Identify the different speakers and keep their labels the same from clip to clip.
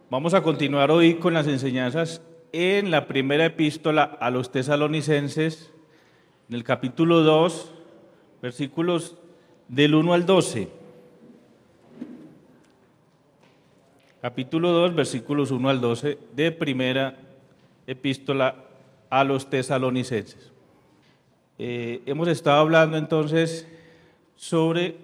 Speaker 1: Vamos a continuar hoy con las enseñanzas en la primera epístola a los tesalonicenses, en el capítulo 2, versículos del 1 al 12. Capítulo 2, versículos 1 al 12 de primera epístola a los tesalonicenses. Hemos estado hablando entonces sobre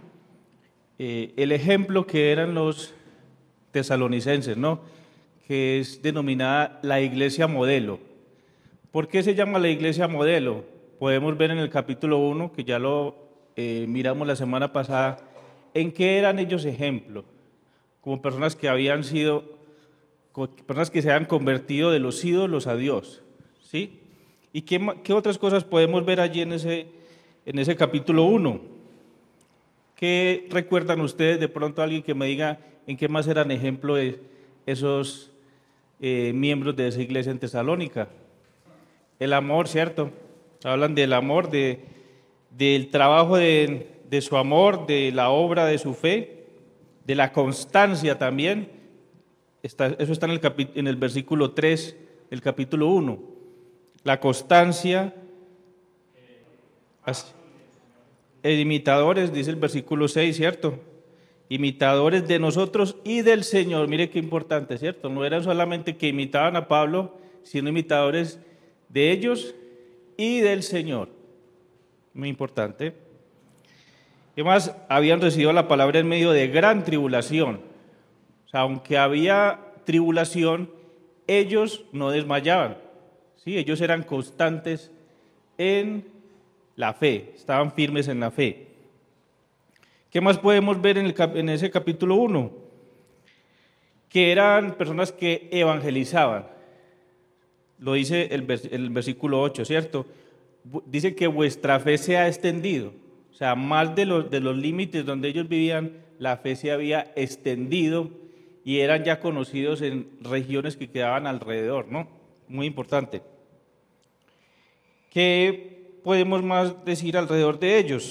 Speaker 1: el ejemplo que eran los tesalonicenses, ¿no? Que es denominada la iglesia modelo. ¿Por qué se llama la iglesia modelo? Podemos ver en el capítulo 1, que ya lo miramos la semana pasada, en qué eran ellos ejemplo, como personas que habían sido, como personas que se habían convertido de los ídolos a Dios, ¿sí? ¿Y qué otras cosas podemos ver allí en ese capítulo 1? ¿Qué recuerdan ustedes de pronto alguien que me diga en qué más eran ejemplo de esos miembros de esa iglesia en Tesalónica? El amor, ¿cierto? Hablan del amor, del trabajo de su amor, de la obra de su fe, de la constancia también. Eso está en el versículo 3 del capítulo 1. La constancia, imitadores, dice el versículo 6, ¿cierto? Imitadores de nosotros y del Señor. Mire qué importante, ¿cierto? No eran solamente que imitaban a Pablo, sino imitadores de ellos y del Señor. Muy importante. ¿Qué más? Habían recibido la palabra en medio de gran tribulación. O sea, aunque había tribulación, ellos no desmayaban. ¿Sí? Ellos eran constantes en la fe, estaban firmes en la fe. ¿Qué más podemos ver en ese capítulo 1? Que eran personas que evangelizaban. Lo dice el versículo 8, ¿cierto? Dice que vuestra fe se ha extendido. O sea, más de los límites donde ellos vivían, la fe se había extendido y eran ya conocidos en regiones que quedaban alrededor, ¿no? Muy importante. ¿Qué podemos más decir alrededor de ellos?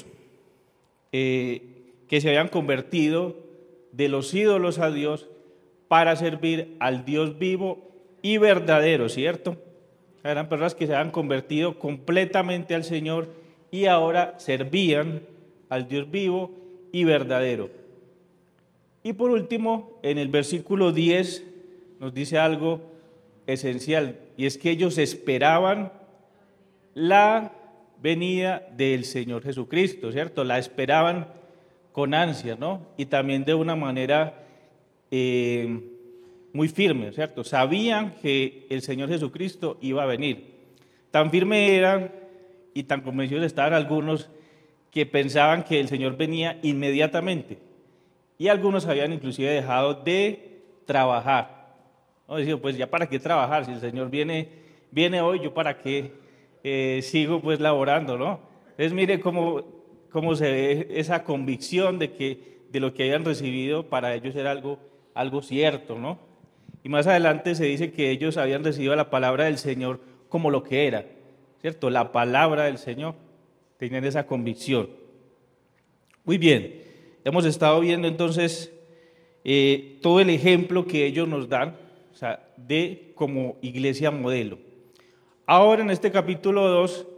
Speaker 1: Que se habían convertido de los ídolos a Dios para servir al Dios vivo y verdadero, ¿cierto? Eran personas que se habían convertido completamente al Señor y ahora servían al Dios vivo y verdadero. Y por último, en el versículo 10 nos dice algo esencial, y es que ellos esperaban la venida del Señor Jesucristo, ¿cierto? La esperaban con ansia, ¿no? Y también de una manera muy firme, ¿cierto? Sabían que el Señor Jesucristo iba a venir. Tan firme eran y tan convencidos estaban algunos que pensaban que el Señor venía inmediatamente. Y algunos habían inclusive dejado de trabajar. ¿No? Decían, pues ya para qué trabajar, si el Señor viene hoy, yo para qué sigo pues laborando, ¿no? Entonces mire cómo se ve esa convicción de lo que habían recibido para ellos era algo cierto, ¿no? Y más adelante se dice que ellos habían recibido la palabra del Señor como lo que era, ¿cierto? La palabra del Señor. Tenían esa convicción. Muy bien, hemos estado viendo entonces todo el ejemplo que ellos nos dan, o sea, de como iglesia modelo. Ahora en este capítulo 2,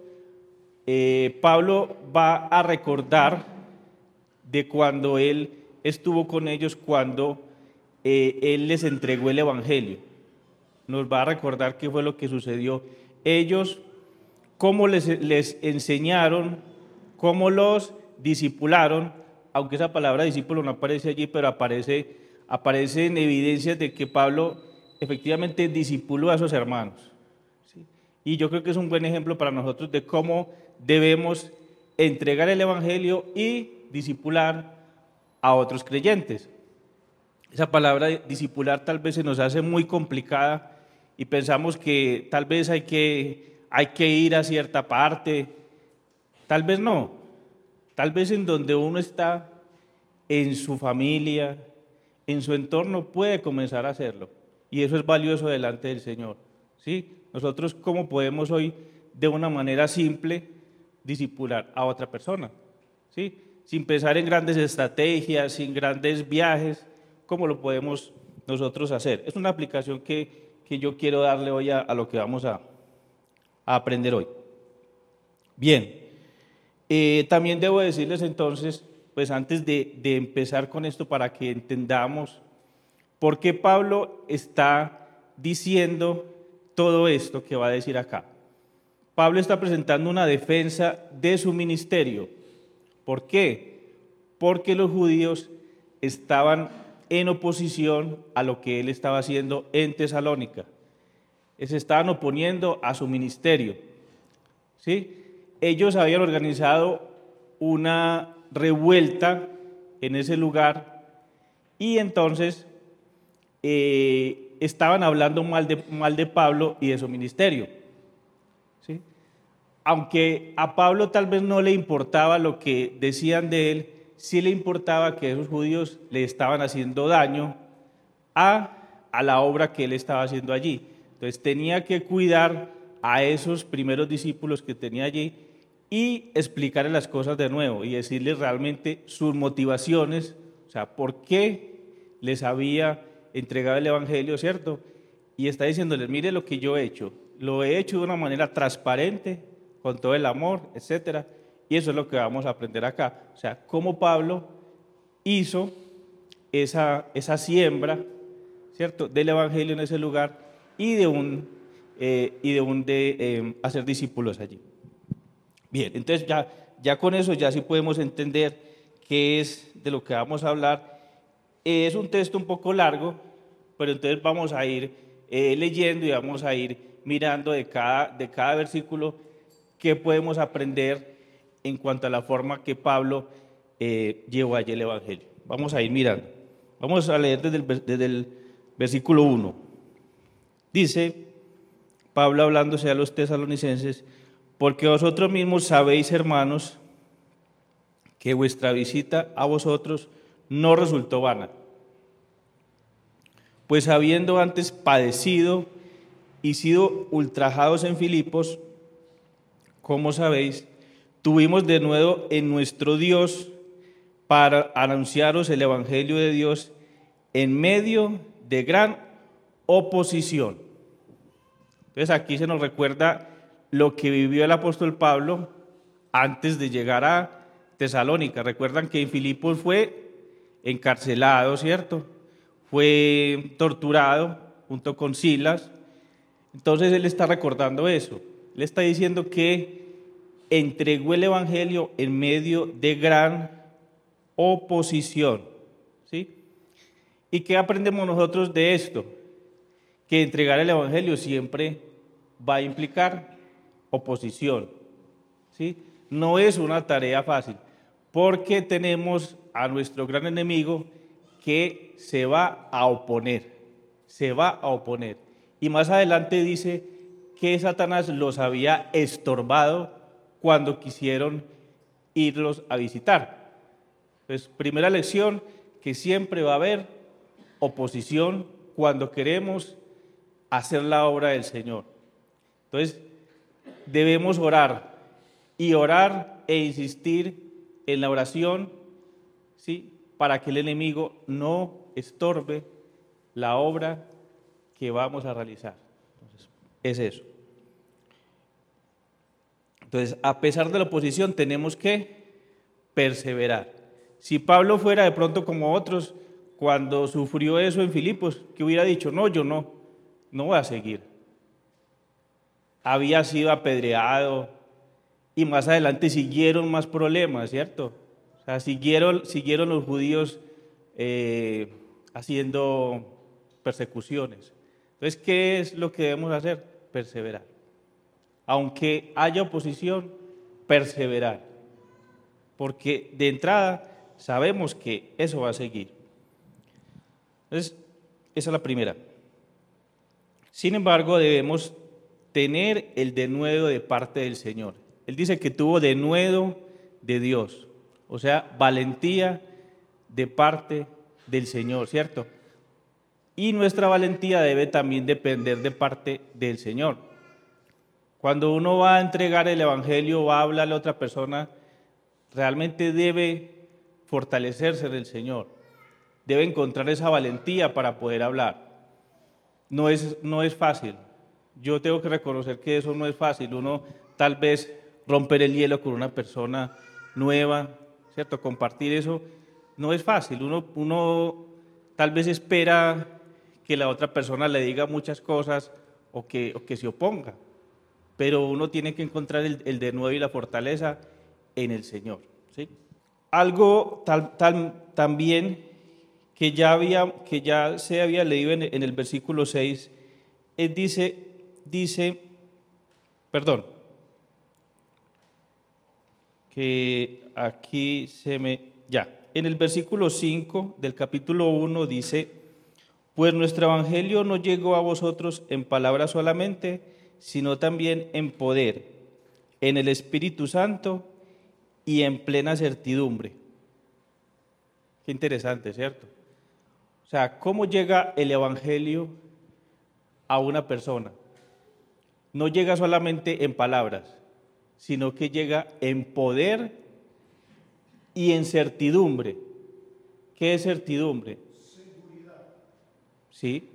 Speaker 1: Pablo va a recordar de cuando él estuvo con ellos, cuando él les entregó el Evangelio. Nos va a recordar qué fue lo que sucedió. Ellos, cómo les enseñaron, cómo los discipularon, aunque esa palabra discípulo no aparece allí, pero aparece en evidencias de que Pablo efectivamente discipuló a sus hermanos. ¿Sí? Y yo creo que es un buen ejemplo para nosotros de cómo debemos entregar el Evangelio y discipular a otros creyentes. Esa palabra discipular tal vez se nos hace muy complicada y pensamos que tal vez hay que ir a cierta parte, tal vez no, tal vez en donde uno está, en su familia, en su entorno, puede comenzar a hacerlo. Y eso es valioso delante del Señor. ¿Sí? Nosotros, ¿cómo podemos hoy, de una manera simple, discipular a otra persona? ¿Sí? Sin pensar en grandes estrategias, sin grandes viajes, ¿cómo lo podemos nosotros hacer. Es una aplicación que yo quiero darle hoy a lo que vamos a aprender hoy. Bien, también debo decirles entonces, pues antes de empezar con esto, para que entendamos por qué Pablo está diciendo todo esto que va a decir acá. Pablo está presentando una defensa de su ministerio. ¿Por qué? Porque los judíos estaban en oposición a lo que él estaba haciendo en Tesalónica. Se estaban oponiendo a su ministerio, ¿sí? Ellos habían organizado una revuelta en ese lugar y entonces estaban hablando mal de Pablo y de su ministerio, ¿sí? Aunque a Pablo tal vez no le importaba lo que decían de él, sí le importaba que esos judíos le estaban haciendo daño a la obra que él estaba haciendo allí. Entonces tenía que cuidar a esos primeros discípulos que tenía allí y explicarles las cosas de nuevo y decirles realmente sus motivaciones, o sea, por qué les había entregado el Evangelio, ¿cierto? Y está diciéndoles, mire lo que yo he hecho, lo he hecho de una manera transparente, con todo el amor, etcétera, y eso es lo que vamos a aprender acá, o sea, cómo Pablo hizo esa siembra, ¿cierto?, del Evangelio en ese lugar y de hacer discípulos allí. Bien, entonces ya con eso ya sí podemos entender qué es de lo que vamos a hablar. Es un texto un poco largo, pero entonces vamos a ir leyendo y vamos a ir mirando de cada versículo qué podemos aprender en cuanto a la forma que Pablo llevó allí el Evangelio. Vamos a ir mirando. Vamos a leer desde el versículo 1. Dice Pablo hablándose a los tesalonicenses, porque vosotros mismos sabéis, hermanos, que vuestra visita a vosotros no resultó vana. Pues habiendo antes padecido y sido ultrajados en Filipos, como sabéis, tuvimos de nuevo en nuestro Dios para anunciaros el Evangelio de Dios en medio de gran oposición. Entonces aquí se nos recuerda lo que vivió el apóstol Pablo antes de llegar a Tesalónica. Recuerdan que en Filipos fue encarcelado, ¿cierto? Fue torturado junto con Silas. Entonces él está recordando eso. Él está diciendo que entregó el Evangelio en medio de gran oposición, ¿sí? ¿Y qué aprendemos nosotros de esto? Que entregar el Evangelio siempre va a implicar oposición, ¿sí? No es una tarea fácil, porque tenemos a nuestro gran enemigo que se va a oponer, se va a oponer. Y más adelante dice que Satanás los había estorbado cuando quisieron irlos a visitar. Entonces, primera lección, que siempre va a haber oposición cuando queremos hacer la obra del Señor. Entonces, debemos orar e insistir en la oración, ¿sí?, para que el enemigo no estorbe la obra que vamos a realizar. Entonces, es eso. Entonces, a pesar de la oposición, tenemos que perseverar. Si Pablo fuera de pronto como otros, cuando sufrió eso en Filipos, que hubiera dicho, no, yo no voy a seguir. Había sido apedreado y más adelante siguieron más problemas, ¿cierto? O sea, siguieron los judíos haciendo persecuciones. Entonces, ¿qué es lo que debemos hacer? Perseverar. Aunque haya oposición, perseverar. Porque de entrada sabemos que eso va a seguir. Entonces, esa es la primera. Sin embargo, debemos tener el denuedo de parte del Señor. Él dice que tuvo denuedo de Dios, o sea, valentía de parte del Señor, ¿cierto? Y nuestra valentía debe también depender de parte del Señor. Cuando uno va a entregar el Evangelio, va a hablarle a otra persona, realmente debe fortalecerse del Señor, debe encontrar esa valentía para poder hablar. No es fácil. Yo tengo que reconocer que eso no es fácil. Uno tal vez romper el hielo con una persona nueva, ¿cierto? Compartir eso no es fácil. Uno tal vez espera que la otra persona le diga muchas cosas o que se oponga, pero uno tiene que encontrar el de nuevo y la fortaleza en el Señor, ¿sí? Algo también que ya se había leído en el versículo 6, dice, perdón, que aquí en el versículo 5 del capítulo 1 dice, pues nuestro evangelio no llegó a vosotros en palabras solamente, sino también en poder, en el Espíritu Santo y en plena certidumbre. Qué interesante, ¿cierto? O sea, ¿cómo llega el evangelio a una persona? No llega solamente en palabras, sino que llega en poder y en certidumbre. ¿Qué es certidumbre? ¿Sí?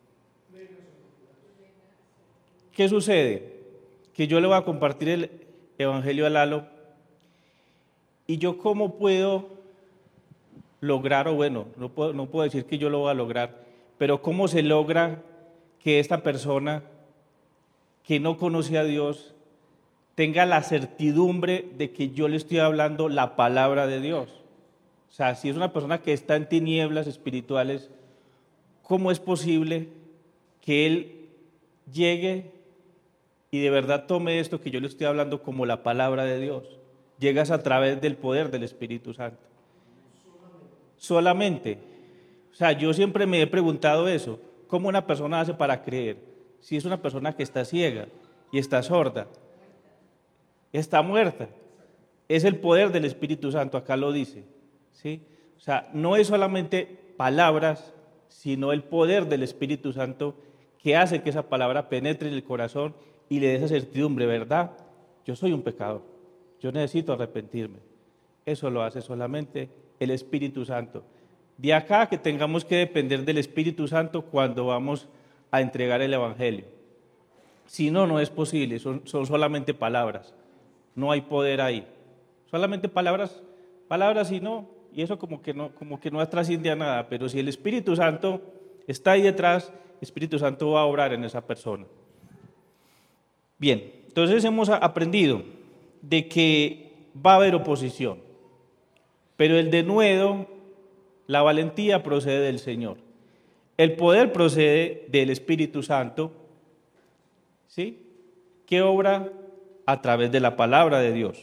Speaker 1: ¿Qué sucede? Que yo le voy a compartir el evangelio a Lalo y yo cómo puedo lograr, o bueno, no puedo decir que yo lo voy a lograr, pero cómo se logra que esta persona que no conoce a Dios tenga la certidumbre de que yo le estoy hablando la palabra de Dios. O sea, si es una persona que está en tinieblas espirituales, ¿cómo es posible que él llegue y de verdad tome esto que yo le estoy hablando como la palabra de Dios? Llegas a través del poder del Espíritu Santo. Solamente. O sea, yo siempre me he preguntado eso. ¿Cómo una persona hace para creer? Si es una persona que está ciega y está sorda, está muerta. Es el poder del Espíritu Santo, acá lo dice, ¿sí? O sea, no es solamente palabras, sino el poder del Espíritu Santo que hace que esa palabra penetre en el corazón y le dé esa certidumbre, ¿verdad? Yo soy un pecador, yo necesito arrepentirme. Eso lo hace solamente el Espíritu Santo. De acá que tengamos que depender del Espíritu Santo cuando vamos a entregar el Evangelio. Si no, no es posible, son solamente palabras. No hay poder ahí. Solamente palabras y eso como que no trasciende a nada, pero si el Espíritu Santo está ahí detrás, el Espíritu Santo va a obrar en esa persona. Bien, entonces hemos aprendido de que va a haber oposición, pero el denuedo, la valentía procede del Señor. El poder procede del Espíritu Santo, ¿sí? Que obra a través de la palabra de Dios.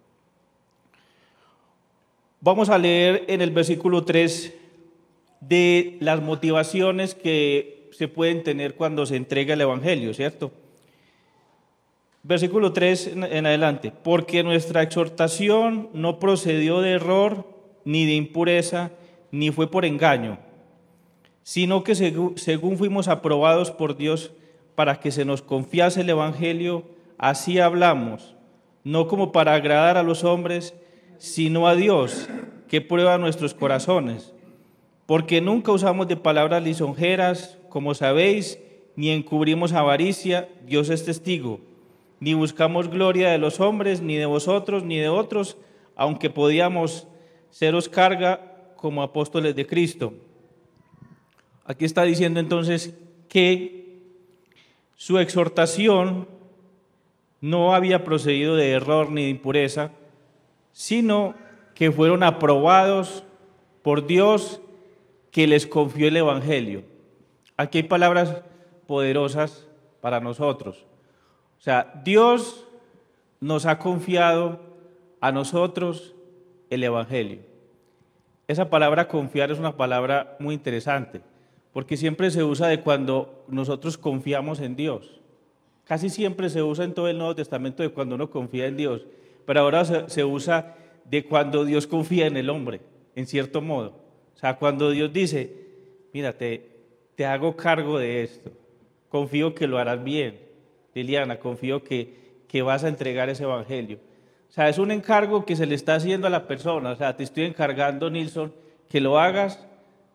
Speaker 1: Vamos a leer en el versículo 3 de las motivaciones que se pueden tener cuando se entrega el Evangelio, ¿cierto? Versículo 3 en adelante. Porque nuestra exhortación no procedió de error, ni de impureza, ni fue por engaño, sino que según fuimos aprobados por Dios para que se nos confiase el Evangelio, así hablamos, no como para agradar a los hombres, sino a Dios, que prueba nuestros corazones. Porque nunca usamos de palabras lisonjeras, como sabéis, ni encubrimos avaricia, Dios es testigo, ni buscamos gloria de los hombres, ni de vosotros, ni de otros, aunque podíamos seros carga como apóstoles de Cristo. Aquí está diciendo entonces que su exhortación no había procedido de error ni de impureza, sino que fueron aprobados por Dios que les confió el Evangelio. Aquí hay palabras poderosas para nosotros. O sea, Dios nos ha confiado a nosotros el Evangelio. Esa palabra confiar es una palabra muy interesante, porque siempre se usa de cuando nosotros confiamos en Dios. Casi siempre se usa en todo el Nuevo Testamento de cuando uno confía en Dios, pero ahora se usa de cuando Dios confía en el hombre, en cierto modo. O sea, cuando Dios dice, mira, te hago cargo de esto, confío que lo harás bien, Liliana, confío que vas a entregar ese evangelio. O sea, es un encargo que se le está haciendo a la persona, o sea, te estoy encargando, Nilsson, que lo hagas,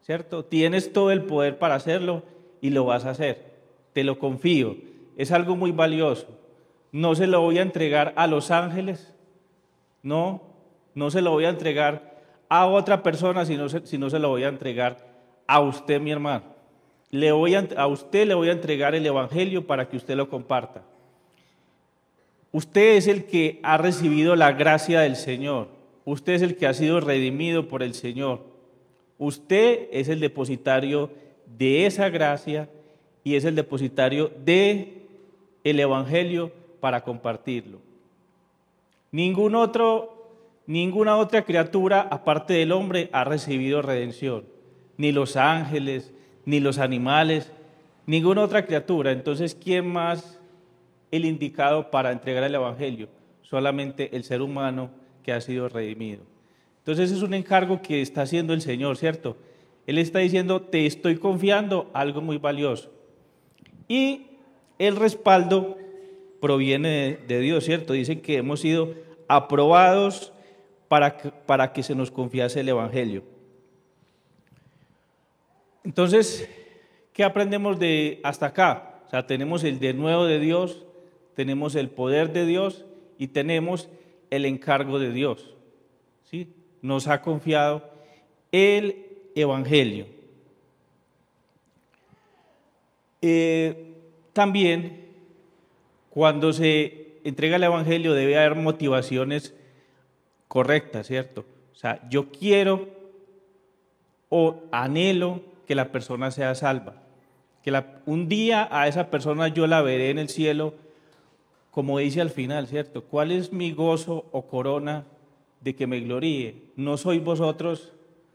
Speaker 1: ¿cierto? Tienes todo el poder para hacerlo y lo vas a hacer. Te lo confío. Es algo muy valioso. No se lo voy a entregar a los ángeles, no, no se lo voy a entregar a otra persona, sino se lo voy a entregar a usted, mi hermano. A usted le voy a entregar el Evangelio para que usted lo comparta. Usted es el que ha recibido la gracia del Señor. Usted es el que ha sido redimido por el Señor. Usted es el depositario de esa gracia y es el depositario de el Evangelio para compartirlo. Ninguna otra criatura aparte del hombre ha recibido redención. Ni los ángeles, ni los animales, ninguna otra criatura. Entonces, ¿quién más el indicado para entregar el Evangelio? Solamente el ser humano que ha sido redimido. Entonces es un encargo que está haciendo el Señor, ¿cierto? Él está diciendo, te estoy confiando algo muy valioso. Y el respaldo proviene de Dios, ¿cierto? Dicen que hemos sido aprobados para que se nos confiase el Evangelio. Entonces, ¿qué aprendemos de hasta acá? O sea, tenemos el de nuevo de Dios, tenemos el poder de Dios y tenemos el encargo de Dios, ¿sí? Nos ha confiado el Evangelio. También, cuando se entrega el Evangelio debe haber motivaciones correctas, ¿cierto? O sea, yo quiero o anhelo que la persona sea salva, un día a esa persona yo la veré en el cielo, como dice al final, ¿cierto? ¿Cuál es mi gozo o corona de que me gloríe? No sois vosotros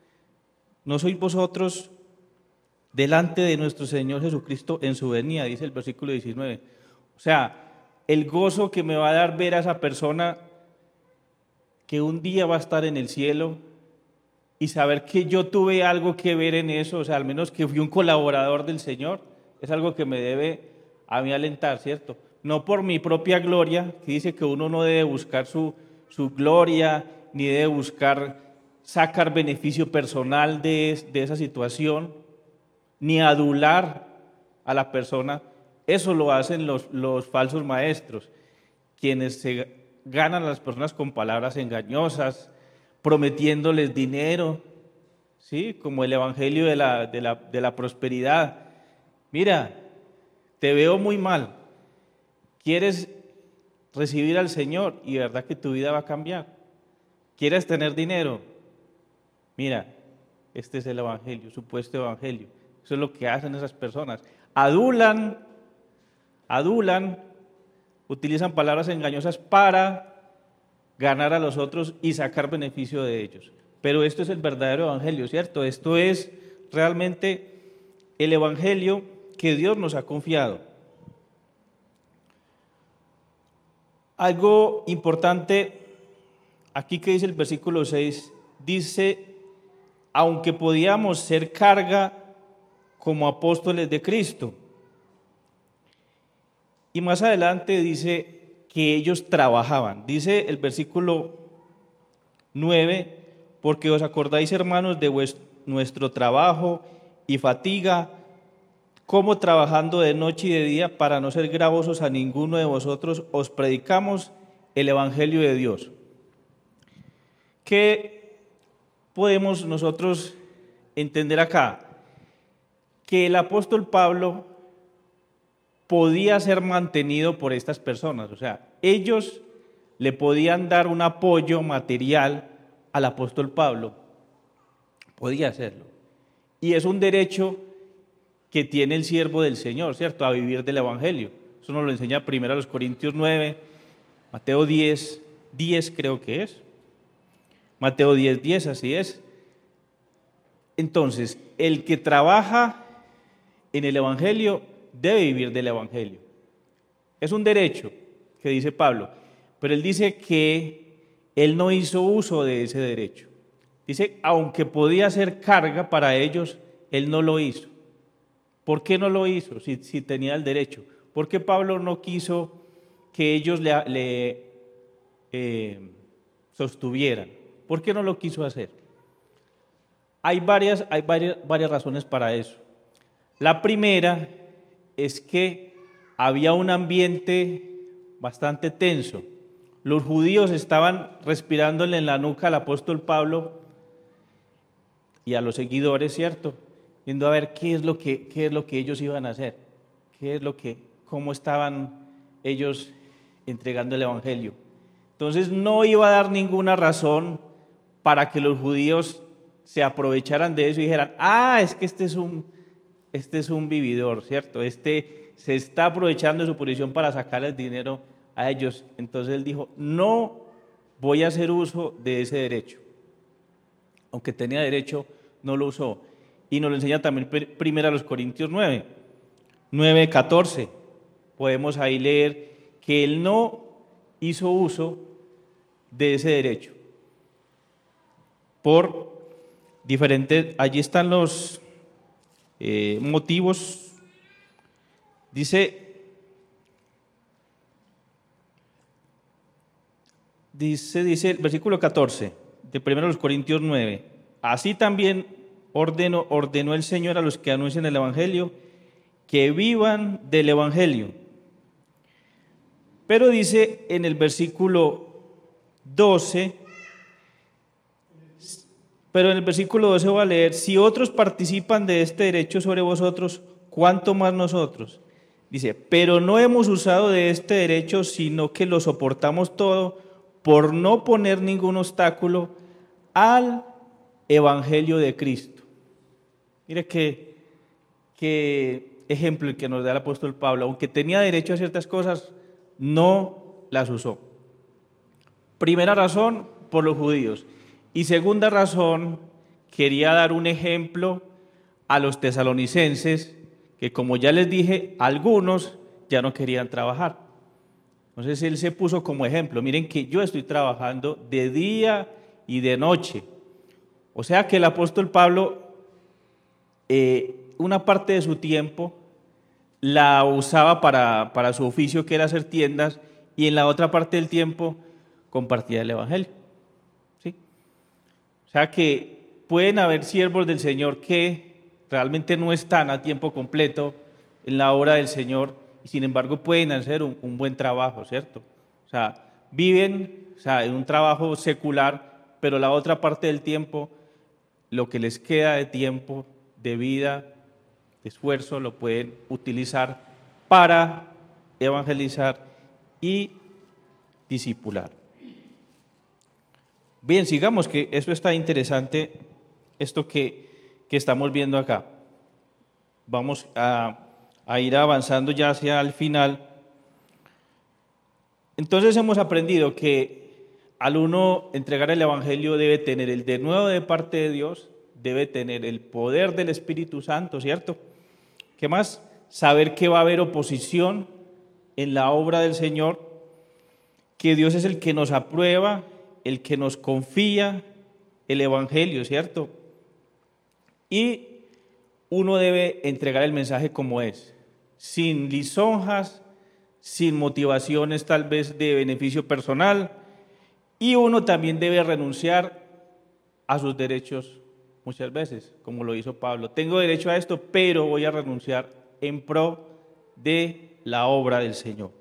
Speaker 1: delante de nuestro Señor Jesucristo en su venida, dice el versículo 19. O sea, el gozo que me va a dar ver a esa persona que un día va a estar en el cielo y saber que yo tuve algo que ver en eso, o sea, al menos que fui un colaborador del Señor, es algo que me debe a mí alentar, ¿cierto? No por mi propia gloria, que dice que uno no debe buscar su gloria, ni debe buscar sacar beneficio personal de esa situación, ni adular a la persona. Eso lo hacen los falsos maestros, quienes se ganan a las personas con palabras engañosas, prometiéndoles dinero, ¿sí? Como el evangelio de la prosperidad. Mira, te veo muy mal, quieres recibir al Señor y de verdad que tu vida va a cambiar. ¿Quieres tener dinero? Mira, este es el evangelio, supuesto evangelio. Eso es lo que hacen esas personas. Adulan, utilizan palabras engañosas para ganar a los otros y sacar beneficio de ellos. Pero esto es el verdadero evangelio, ¿cierto? Esto es realmente el evangelio que Dios nos ha confiado. Algo importante aquí que dice el versículo 6, dice, aunque podíamos ser carga como apóstoles de Cristo. Y más adelante dice que ellos trabajaban. Dice el versículo 9, porque os acordáis, hermanos, de nuestro trabajo y fatiga, como trabajando de noche y de día para no ser gravosos a ninguno de vosotros, os predicamos el Evangelio de Dios. ¿Qué podemos nosotros entender acá? Que el apóstol Pablo podía ser mantenido por estas personas, o sea, ellos le podían dar un apoyo material al apóstol Pablo, podía hacerlo. Y es un derecho que tiene el siervo del Señor, ¿cierto? A vivir del Evangelio. Eso nos lo enseña primero a los Corintios 9, Mateo 10 creo que es. Mateo 10, así es. Entonces, el que trabaja en el Evangelio debe vivir del Evangelio. Es un derecho que dice Pablo, pero él dice que él no hizo uso de ese derecho. Dice, aunque podía ser carga para ellos, él no lo hizo. ¿Por qué no lo hizo si tenía el derecho? ¿Por qué Pablo no quiso que ellos le sostuvieran? ¿Por qué no lo quiso hacer? Varias razones para eso. La primera es que había un ambiente bastante tenso. Los judíos estaban respirándole en la nuca al apóstol Pablo y a los seguidores, ¿cierto? Viendo a ver qué es lo que ellos iban a hacer, cómo estaban ellos entregando el evangelio. Entonces no iba a dar ninguna razón para que los judíos se aprovecharan de eso y dijeran, es que este es un vividor, ¿cierto? Este se está aprovechando de su posición para sacar el dinero a ellos. Entonces él dijo, no voy a hacer uso de ese derecho. Aunque tenía derecho, no lo usó. Y nos lo enseña también primero a los Corintios 9:14. Podemos ahí leer que él no hizo uso de ese derecho. Por diferentes, allí están los motivos. Dice el versículo 14 de 1 Corintios 9. Así también ordenó el Señor a los que anuncian el Evangelio que vivan del Evangelio. Pero dice en el versículo 12, voy a leer, si otros participan de este derecho sobre vosotros, ¿cuánto más nosotros? Dice, pero no hemos usado de este derecho, sino que lo soportamos todo por no poner ningún obstáculo al Evangelio de Cristo. Mire qué ejemplo el que nos da el apóstol Pablo. Aunque tenía derecho a ciertas cosas, no las usó. Primera razón, por los judíos. Y segunda razón, quería dar un ejemplo a los tesalonicenses, que como ya les dije, algunos ya no querían trabajar. Entonces él se puso como ejemplo, miren que yo estoy trabajando de día y de noche. O sea que el apóstol Pablo, una parte de su tiempo la usaba para su oficio, que era hacer tiendas, y en la otra parte del tiempo compartía el evangelio. ¿Sí? O sea que pueden haber siervos del Señor que realmente no están a tiempo completo en la obra del Señor, y sin embargo pueden hacer un buen trabajo, ¿cierto? O sea, viven en un trabajo secular, pero la otra parte del tiempo, lo que les queda de tiempo, de vida, de esfuerzo, lo pueden utilizar para evangelizar y discipular. Bien, sigamos, que eso está interesante, esto que estamos viendo acá. Vamos a ir avanzando ya hacia el final. Entonces hemos aprendido que al uno entregar el evangelio debe tener el denuedo de parte de Dios, debe tener el poder del Espíritu Santo, ¿cierto? ¿Qué más? Saber que va a haber oposición en la obra del Señor, que Dios es el que nos aprueba, el que nos confía el evangelio, ¿cierto? Y uno debe entregar el mensaje como es, sin lisonjas, sin motivaciones tal vez de beneficio personal, y uno también debe renunciar a sus derechos muchas veces, como lo hizo Pablo. Tengo derecho a esto, pero voy a renunciar en pro de la obra del Señor.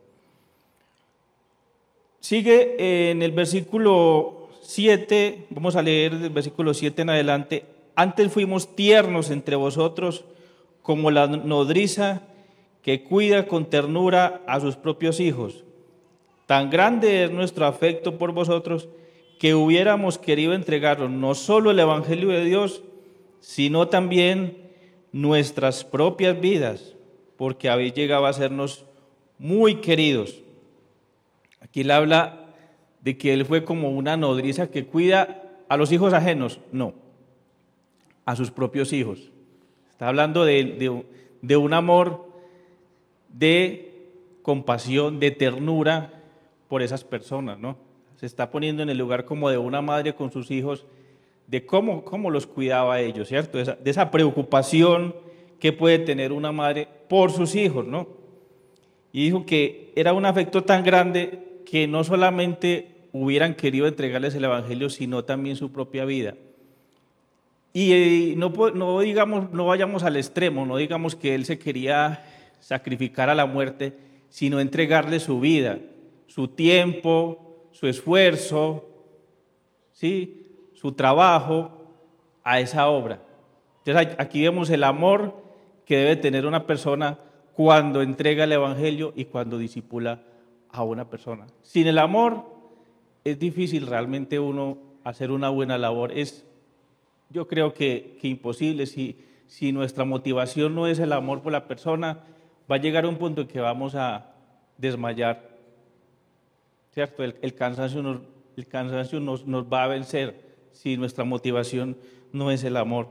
Speaker 1: Sigue en el versículo 7, vamos a leer del versículo 7 en adelante. Antes fuimos tiernos entre vosotros, como la nodriza que cuida con ternura a sus propios hijos. Tan grande es nuestro afecto por vosotros, que hubiéramos querido entregaros no solo el Evangelio de Dios, sino también nuestras propias vidas, porque habéis llegado a sernos muy queridos. Aquí él habla de que él fue como una nodriza que cuida a los hijos ajenos, no, a sus propios hijos. Está hablando de un amor, de compasión, de ternura por esas personas, ¿no? Se está poniendo en el lugar como de una madre con sus hijos, de cómo los cuidaba a ellos, ¿cierto? De esa preocupación que puede tener una madre por sus hijos, ¿no? Y dijo que era un afecto tan grande que no solamente hubieran querido entregarles el evangelio, sino también su propia vida. Y no digamos, no vayamos al extremo, no digamos que él se quería sacrificar a la muerte, sino entregarle su vida, su tiempo, su esfuerzo, ¿sí? Su trabajo a esa obra. Entonces aquí vemos el amor que debe tener una persona cuando entrega el Evangelio y cuando discipula a una persona. Sin el amor es difícil realmente uno hacer una buena labor. Yo creo que imposible. Si nuestra motivación no es el amor por la persona, va a llegar a un punto en que vamos a desmayar, ¿cierto? El cansancio nos va a vencer si nuestra motivación no es el amor.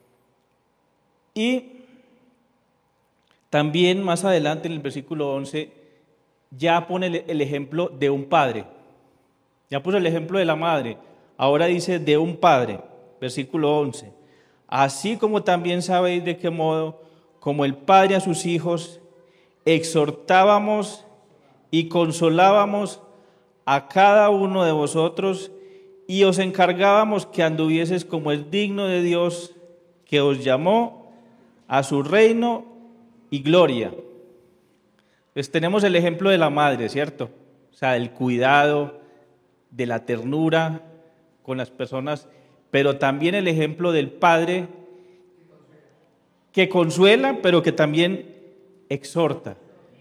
Speaker 1: Y también más adelante en el versículo 11 ya pone el ejemplo de un padre. Ya puso el ejemplo de la madre. Ahora dice de un padre, versículo 11. Así como también sabéis de qué modo, como el padre a sus hijos, exhortábamos y consolábamos a cada uno de vosotros y os encargábamos que anduvieses como es digno de Dios, que os llamó a su reino y gloria. Pues tenemos el ejemplo de la madre, ¿cierto? O sea, el cuidado, de la ternura con las personas, pero también el ejemplo del padre que consuela, pero que también exhorta,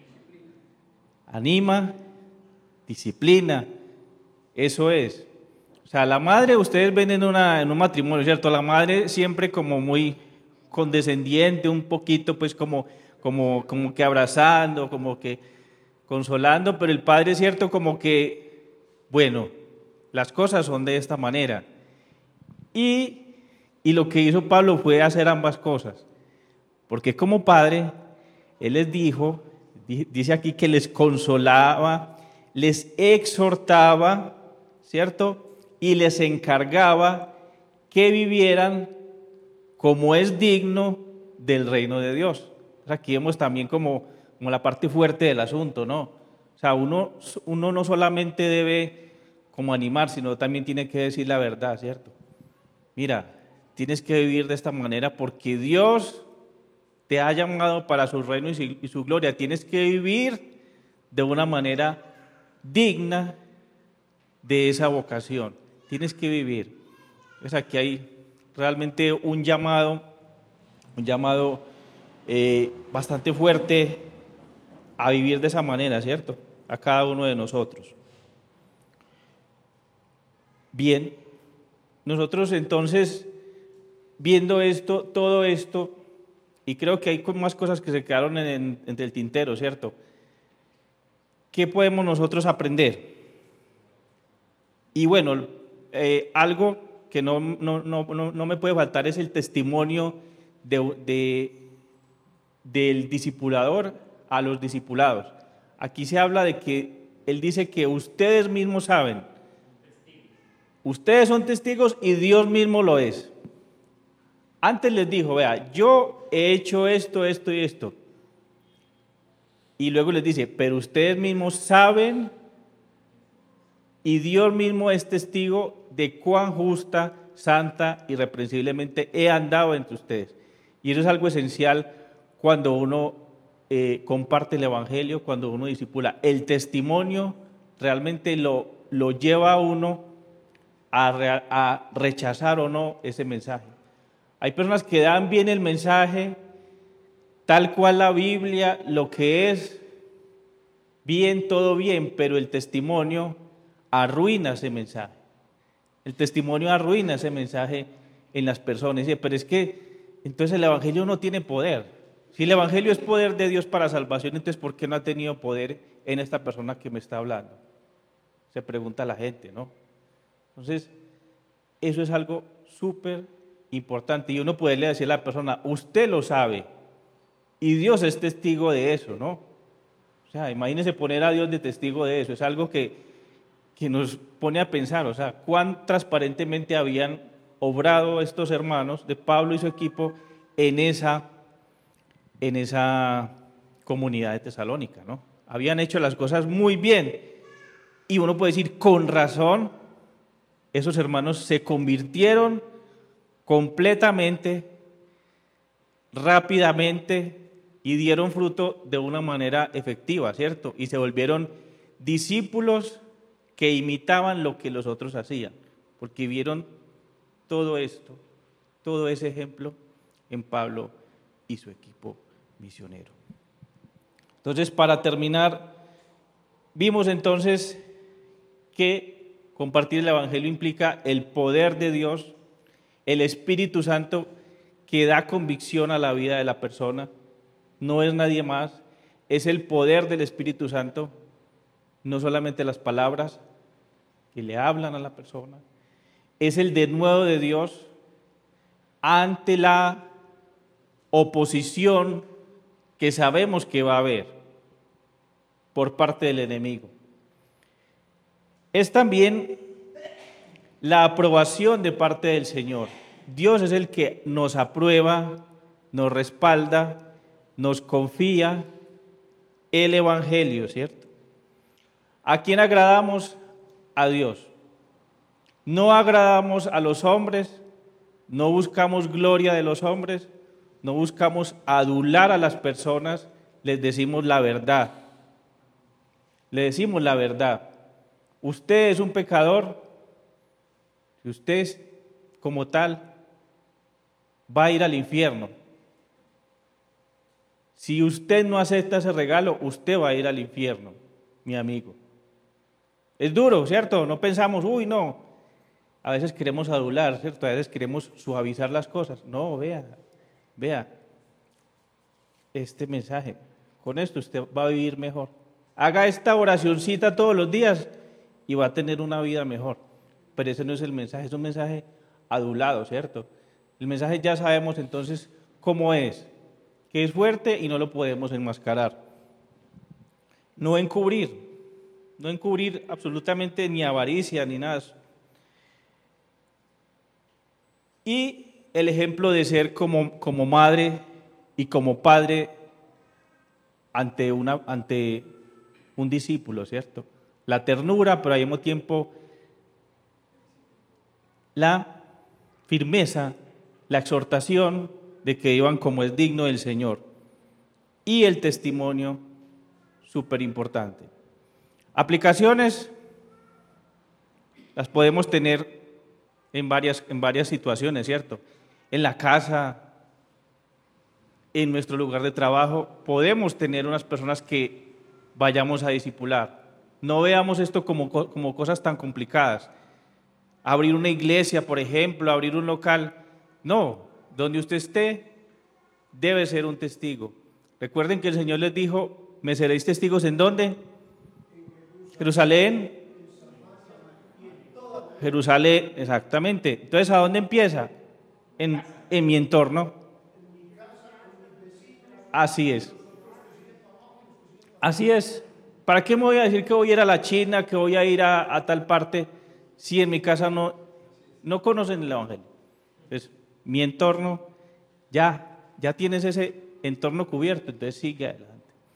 Speaker 1: anima, disciplina. Eso es. O sea, la madre, ustedes ven en un matrimonio, ¿cierto? La madre siempre como muy condescendiente, un poquito pues como que abrazando, como que consolando, pero el padre, ¿cierto? Como que, bueno, las cosas son de esta manera. Y lo que hizo Pablo fue hacer ambas cosas. Porque como padre, él les dijo, dice aquí que les consolaba, les exhortaba, ¿cierto? Y les encargaba que vivieran como es digno del reino de Dios. Aquí vemos también como la parte fuerte del asunto, ¿no? O sea, uno no solamente debe como animar, sino también tiene que decir la verdad, ¿cierto? Mira, tienes que vivir de esta manera porque Dios te ha llamado para su reino y su gloria. Tienes que vivir de una manera digna de esa vocación. Tienes que vivir. Pues aquí hay realmente un llamado bastante fuerte a vivir de esa manera, ¿cierto? A cada uno de nosotros. Bien, nosotros entonces, viendo esto, todo esto, y creo que hay más cosas que se quedaron entre el tintero, ¿cierto? ¿Qué podemos nosotros aprender? Y bueno, algo que no me puede faltar es el testimonio del discipulador a los discipulados. Aquí se habla de que él dice que ustedes mismos saben, ustedes son testigos y Dios mismo lo es. Antes les dijo, vea, yo he hecho esto, esto y esto. Y luego les dice, pero ustedes mismos saben y Dios mismo es testigo de cuán justa, santa, irreprensiblemente he andado entre ustedes. Y eso es algo esencial cuando uno comparte el Evangelio, cuando uno discipula. El testimonio realmente lo lleva a uno a rechazar o no ese mensaje. Hay personas que dan bien el mensaje, tal cual la Biblia, lo que es bien, todo bien, pero el testimonio arruina ese mensaje. El testimonio arruina ese mensaje en las personas. Dice, pero es que entonces el Evangelio no tiene poder. Si el Evangelio es poder de Dios para salvación, entonces ¿por qué no ha tenido poder en esta persona que me está hablando? Se pregunta la gente, ¿no? Entonces, eso es algo súper importante. Y uno puede decir a la persona, usted lo sabe, y Dios es testigo de eso, ¿no? O sea, imagínese poner a Dios de testigo de eso. Es algo que nos pone a pensar, o sea, cuán transparentemente habían obrado estos hermanos de Pablo y su equipo en esa comunidad de Tesalónica, ¿no? Habían hecho las cosas muy bien. Y uno puede decir, con razón, esos hermanos se convirtieron completamente, rápidamente, y dieron fruto de una manera efectiva, ¿cierto? Y se volvieron discípulos que imitaban lo que los otros hacían, porque vieron todo esto, todo ese ejemplo en Pablo y su equipo misionero. Entonces, para terminar, vimos entonces que compartir el Evangelio implica el poder de Dios, el Espíritu Santo que da convicción a la vida de la persona, no es nadie más, es el poder del Espíritu Santo, no solamente las palabras que le hablan a la persona, es el denuedo de Dios ante la oposición que sabemos que va a haber por parte del enemigo. Es también la aprobación de parte del Señor. Dios es el que nos aprueba, nos respalda, nos confía el Evangelio, ¿cierto? ¿A quién agradamos? A Dios. No agradamos a los hombres, no buscamos gloria de los hombres, no buscamos adular a las personas, les decimos la verdad. Le decimos la verdad. Usted es un pecador, y usted como tal va a ir al infierno. Si usted no acepta ese regalo, usted va a ir al infierno, mi amigo. Es duro, ¿cierto? No pensamos, uy, no. A veces queremos adular, ¿cierto? A veces queremos suavizar las cosas. No, vea este mensaje. Con esto usted va a vivir mejor. Haga esta oracioncita todos los días y va a tener una vida mejor. Pero ese no es el mensaje, es un mensaje adulado, ¿cierto? El mensaje ya sabemos entonces cómo es, que es fuerte y no lo podemos enmascarar. No encubrir absolutamente ni avaricia ni nada. Y el ejemplo de ser como madre y como padre ante un discípulo, ¿cierto? La ternura, pero al mismo tiempo la firmeza, la exhortación de que iban como es digno del Señor. Y el testimonio, súper importante. Aplicaciones las podemos tener en varias situaciones, ¿cierto? En la casa, en nuestro lugar de trabajo, podemos tener unas personas que vayamos a discipular. No veamos esto como cosas tan complicadas. Abrir una iglesia, por ejemplo, abrir un local. No, donde usted esté, debe ser un testigo. Recuerden que el Señor les dijo, ¿me seréis testigos en dónde? Jerusalén. Jerusalén, exactamente. Entonces, ¿a dónde empieza? En mi entorno. Así es. Así es. ¿Para qué me voy a decir que voy a ir a la China, que voy a ir a tal parte, si en mi casa no conocen el Evangelio? Entonces, mi entorno, ya tienes ese entorno cubierto, entonces sigue adelante.